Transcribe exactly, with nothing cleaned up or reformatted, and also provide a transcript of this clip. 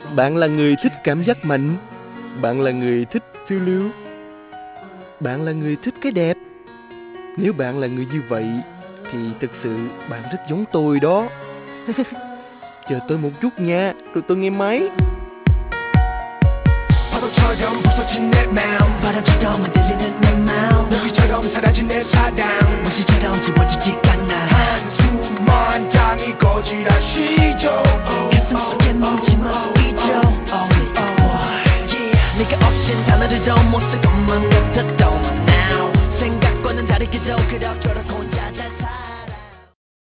Bạn là người thích cảm giác mạnh. Bạn là người thích phiêu lưu. Bạn là người thích cái đẹp. Nếu bạn là người như vậy thì thực sự bạn rất giống tôi đó. Chờ tôi một chút nha, rồi tôi nghe máy. 파도처럼 부서진 내 마음 바람처럼 흔들리는 내 마음 눈빛처럼 사라진 내 사랑 먼지처럼 지워지지가 않아 한숨만 땅이 꺼지라 쉬죠 가슴 속에 멈춤을 잊어 oh, oh, yeah. 네가 없인 단어를 더 못 쓰고